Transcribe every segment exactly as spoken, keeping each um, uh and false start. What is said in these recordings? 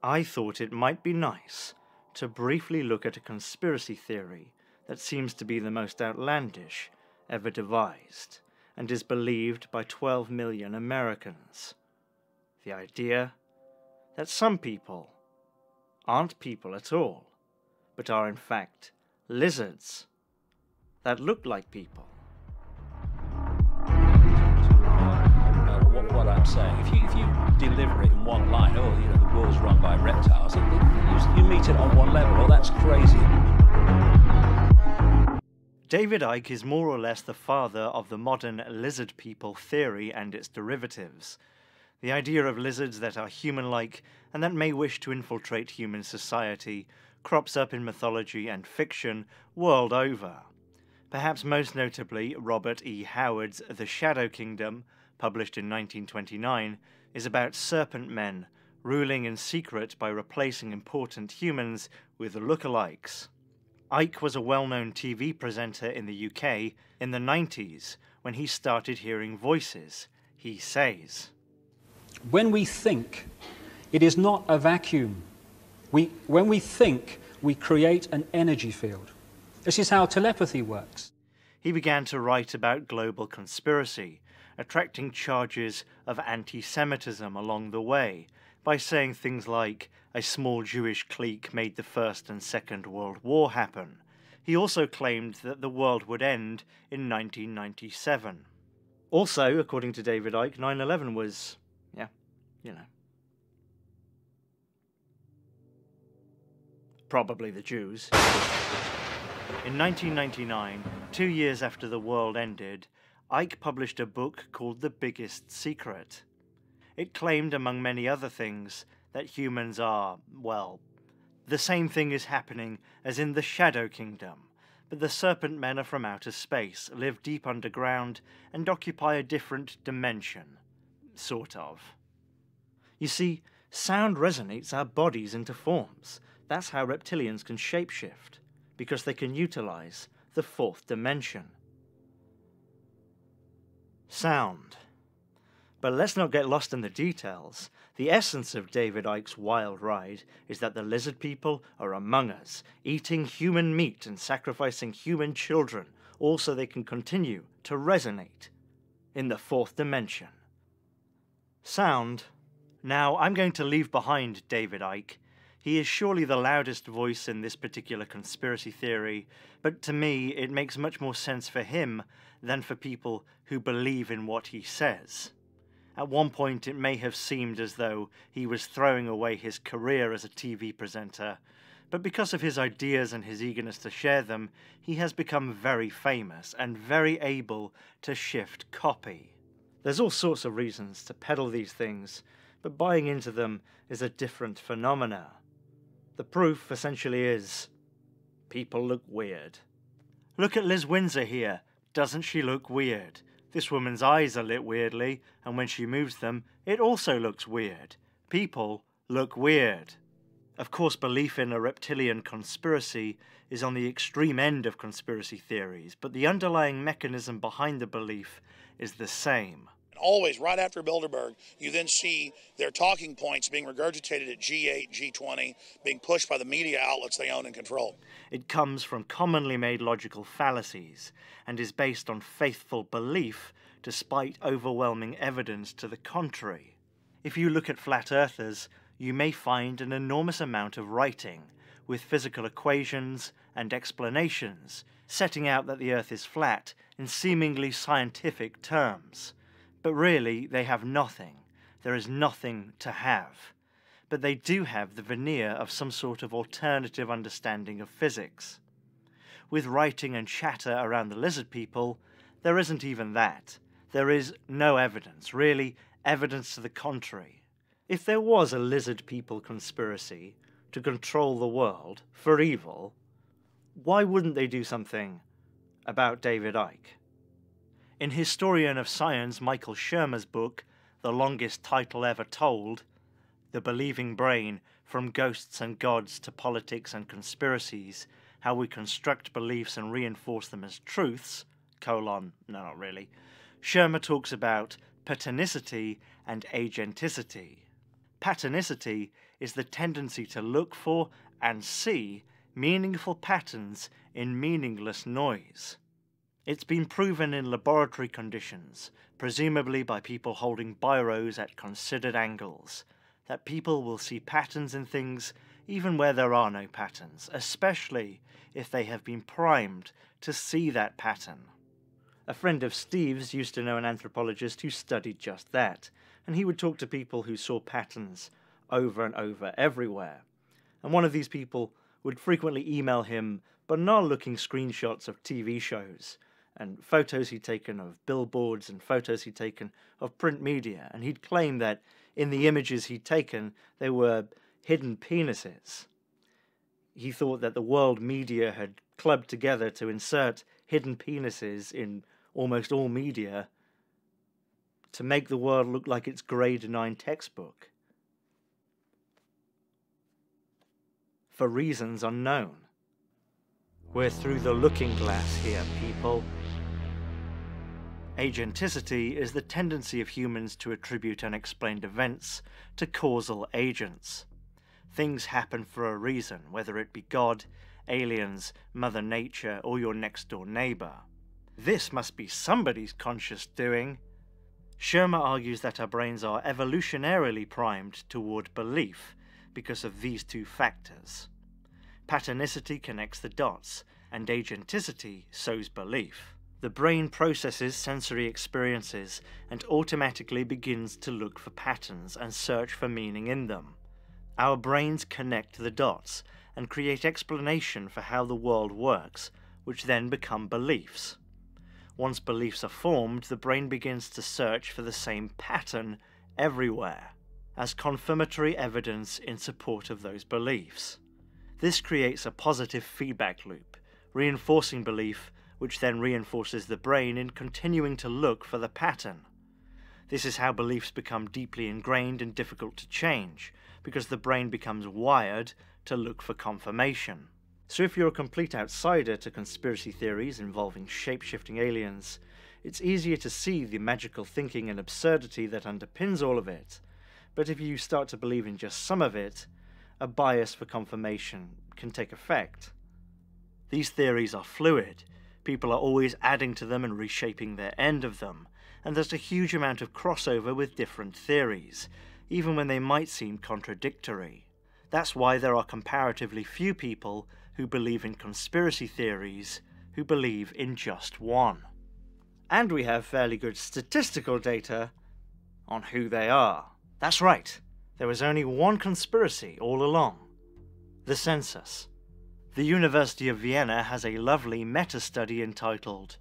I thought it might be nice to briefly look at a conspiracy theory that seems to be the most outlandish ever devised and is believed by twelve million Americans. The idea that some people aren't people at all, but are in fact lizards that look like people. Uh, what, what I'm saying, if you, if you deliver it in one line, oh, you know, the world's run by reptiles, it, it, you, you meet it on one level, oh, that's crazy. David Icke is more or less the father of the modern lizard people theory and its derivatives. The idea of lizards that are human-like and that may wish to infiltrate human society crops up in mythology and fiction world over. Perhaps most notably, Robert E. Howard's The Shadow Kingdom, published in nineteen twenty-nine, is about serpent men ruling in secret by replacing important humans with lookalikes. Icke was a well-known T V presenter in the U K in the nineties when he started hearing voices. He says, "When we think, it is not a vacuum. We, when we think, we create an energy field. This is how telepathy works." He began to write about global conspiracy, attracting charges of anti-Semitism along the way, by saying things like, a small Jewish clique made the First and Second World War happen. He also claimed that the world would end in nineteen ninety-seven. Also, according to David Icke, nine eleven was, yeah, you know, probably the Jews. In nineteen ninety-nine, two years after the world ended, Icke published a book called The Biggest Secret. It claimed, among many other things, that humans are, well, the same thing is happening as in the Shadow Kingdom, but the serpent men are from outer space, live deep underground, and occupy a different dimension. Sort of. You see, sound resonates our bodies into forms. That's how reptilians can shapeshift, because they can utilize the fourth dimension. Sound. But let's not get lost in the details. The essence of David Icke's wild ride is that the lizard people are among us, eating human meat and sacrificing human children, all so they can continue to resonate in the fourth dimension. Sound. Now, I'm going to leave behind David Icke. He is surely the loudest voice in this particular conspiracy theory, but to me it makes much more sense for him than for people who believe in what he says. At one point it may have seemed as though he was throwing away his career as a T V presenter, but because of his ideas and his eagerness to share them, he has become very famous and very able to shift copy. There's all sorts of reasons to peddle these things, but buying into them is a different phenomena. The proof essentially is, people look weird. Look at Liz Windsor here. Doesn't she look weird? This woman's eyes are lit weirdly, and when she moves them, it also looks weird. People look weird. Of course, belief in a reptilian conspiracy is on the extreme end of conspiracy theories, but the underlying mechanism behind the belief is the same. Always, right after Bilderberg, you then see their talking points being regurgitated at G eight, G twenty, being pushed by the media outlets they own and control. It comes from commonly made logical fallacies and is based on faithful belief despite overwhelming evidence to the contrary. If you look at flat earthers, you may find an enormous amount of writing with physical equations and explanations setting out that the earth is flat in seemingly scientific terms. But really, they have nothing. There is nothing to have. But they do have the veneer of some sort of alternative understanding of physics. With writing and chatter around the lizard people, there isn't even that. There is no evidence, really, evidence to the contrary. If there was a lizard people conspiracy to control the world for evil, why wouldn't they do something about David Icke? In historian of science Michael Shermer's book, The Longest Title Ever Told, The Believing Brain, From Ghosts and Gods to Politics and Conspiracies, How We Construct Beliefs and Reinforce Them as Truths, colon, no, not really, Shermer talks about paternicity and agenticity. Paternicity is the tendency to look for and see meaningful patterns in meaningless noise. It's been proven in laboratory conditions, presumably by people holding biros at considered angles, that people will see patterns in things even where there are no patterns, especially if they have been primed to see that pattern. A friend of Steve's used to know an anthropologist who studied just that, and he would talk to people who saw patterns over and over everywhere. And one of these people would frequently email him banal-looking screenshots of T V shows, and photos he'd taken of billboards and photos he'd taken of print media, and he'd claim that in the images he'd taken there were hidden penises. He thought that the world media had clubbed together to insert hidden penises in almost all media to make the world look like its grade nine textbook. For reasons unknown. We're through the looking glass here, people. Agenticity is the tendency of humans to attribute unexplained events to causal agents. Things happen for a reason, whether it be God, aliens, Mother Nature, or your next-door neighbor. This must be somebody's conscious doing. Shermer argues that our brains are evolutionarily primed toward belief because of these two factors. Patternicity connects the dots, and agenticity sows belief. The brain processes sensory experiences and automatically begins to look for patterns and search for meaning in them. Our brains connect the dots and create explanation for how the world works, which then become beliefs. Once beliefs are formed, the brain begins to search for the same pattern everywhere, as confirmatory evidence in support of those beliefs. This creates a positive feedback loop, reinforcing belief, which then reinforces the brain in continuing to look for the pattern. This is how beliefs become deeply ingrained and difficult to change, because the brain becomes wired to look for confirmation. So if you're a complete outsider to conspiracy theories involving shape-shifting aliens, it's easier to see the magical thinking and absurdity that underpins all of it. But if you start to believe in just some of it, a bias for confirmation can take effect. These theories are fluid. People are always adding to them and reshaping their end of them, and there's a huge amount of crossover with different theories, even when they might seem contradictory. That's why there are comparatively few people who believe in conspiracy theories who believe in just one. And we have fairly good statistical data on who they are. That's right, there was only one conspiracy all along: the census. The University of Vienna has a lovely meta-study entitled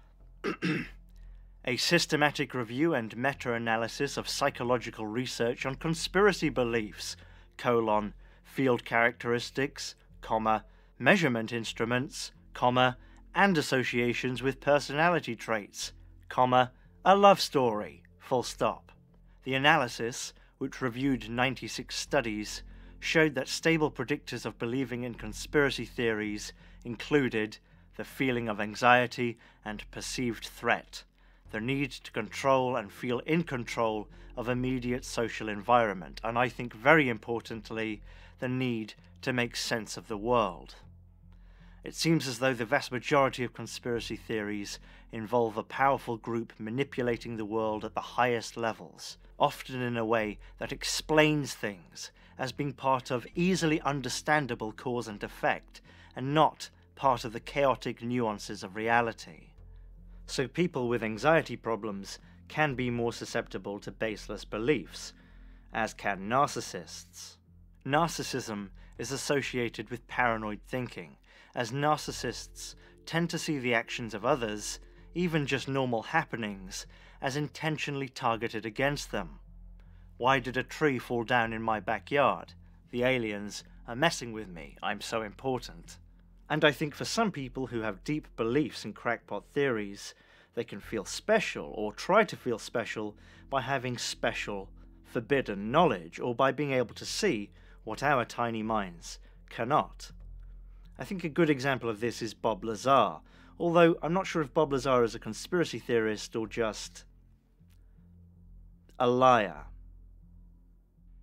A Systematic Review and Meta-Analysis of Psychological Research on Conspiracy Beliefs, colon, Field Characteristics, comma, Measurement Instruments, comma, and Associations with Personality Traits, comma, A Love Story, full stop. The analysis, which reviewed ninety-six studies, showed that stable predictors of believing in conspiracy theories included the feeling of anxiety and perceived threat, the need to control and feel in control of immediate social environment, and I think very importantly, the need to make sense of the world. It seems as though the vast majority of conspiracy theories involve a powerful group manipulating the world at the highest levels, often in a way that explains things as being part of easily understandable cause and effect, and not part of the chaotic nuances of reality. So people with anxiety problems can be more susceptible to baseless beliefs, as can narcissists. Narcissism is associated with paranoid thinking, as narcissists tend to see the actions of others, even just normal happenings, as intentionally targeted against them. Why did a tree fall down in my backyard? The aliens are messing with me. I'm so important. And I think for some people who have deep beliefs in crackpot theories, they can feel special, or try to feel special, by having special, forbidden knowledge, or by being able to see what our tiny minds cannot. I think a good example of this is Bob Lazar, although I'm not sure if Bob Lazar is a conspiracy theorist or just a liar.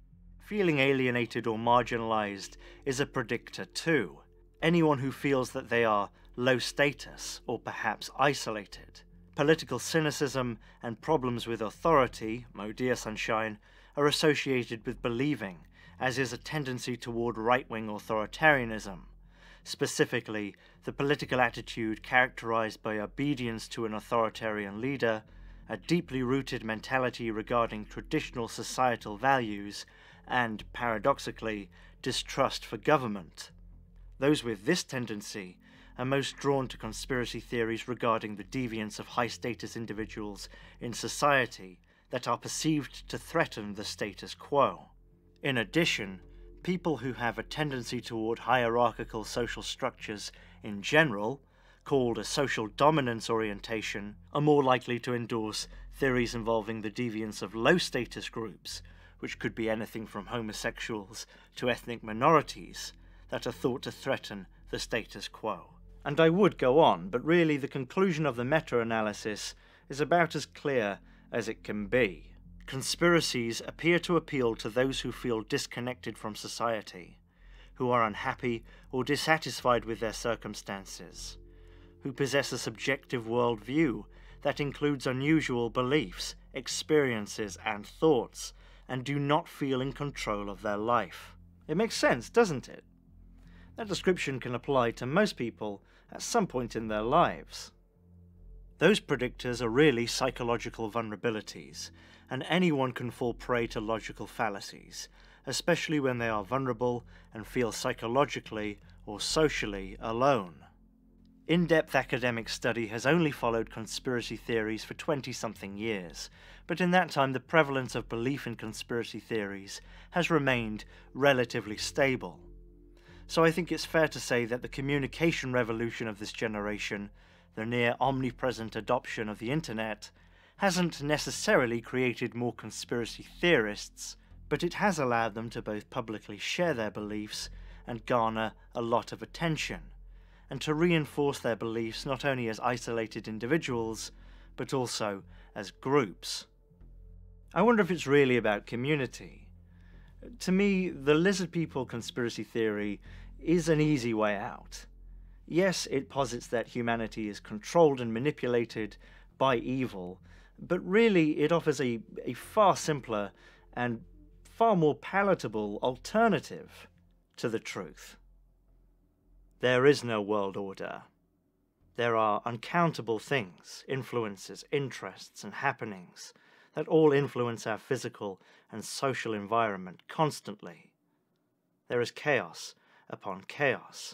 Feeling alienated or marginalized is a predictor too. Anyone who feels that they are low status or perhaps isolated. Political cynicism and problems with authority, oh dear sunshine, are associated with believing, as is a tendency toward right-wing authoritarianism, specifically the political attitude characterized by obedience to an authoritarian leader, a deeply rooted mentality regarding traditional societal values, and, paradoxically, distrust for government. Those with this tendency are most drawn to conspiracy theories regarding the deviance of high-status individuals in society that are perceived to threaten the status quo. In addition, people who have a tendency toward hierarchical social structures in general, called a social dominance orientation, are more likely to endorse theories involving the deviance of low-status groups, which could be anything from homosexuals to ethnic minorities, that are thought to threaten the status quo. And I would go on, but really the conclusion of the meta-analysis is about as clear as it can be. Conspiracies appear to appeal to those who feel disconnected from society, who are unhappy or dissatisfied with their circumstances, who possess a subjective worldview that includes unusual beliefs, experiences, and thoughts, and do not feel in control of their life. It makes sense, doesn't it? That description can apply to most people at some point in their lives. Those predictors are really psychological vulnerabilities, and anyone can fall prey to logical fallacies, especially when they are vulnerable and feel psychologically or socially alone. In-depth academic study has only followed conspiracy theories for twenty-something years, but in that time the prevalence of belief in conspiracy theories has remained relatively stable. So I think it's fair to say that the communication revolution of this generation, the near omnipresent adoption of the internet, hasn't necessarily created more conspiracy theorists, but it has allowed them to both publicly share their beliefs and garner a lot of attention, and to reinforce their beliefs not only as isolated individuals, but also as groups. I wonder if it's really about community. To me, the lizard people conspiracy theory is an easy way out. Yes, it posits that humanity is controlled and manipulated by evil, but really it offers a, a far simpler and far more palatable alternative to the truth. There is no world order. There are uncountable things, influences, interests, and happenings that all influence our physical and social environment constantly. There is chaos upon chaos.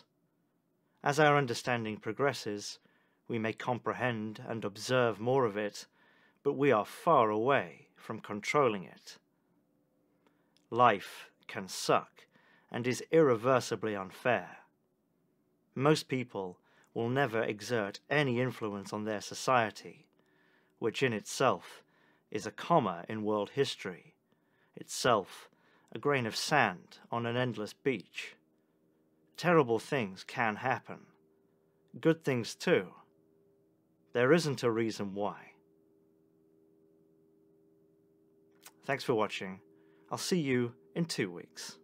As our understanding progresses, we may comprehend and observe more of it, but we are far away from controlling it. Life can suck and is irreversibly unfair. Most people will never exert any influence on their society, which in itself is a comma in world history, itself a grain of sand on an endless beach. Terrible things can happen. Good things too. There isn't a reason why. Thanks for watching. I'll see you in two weeks.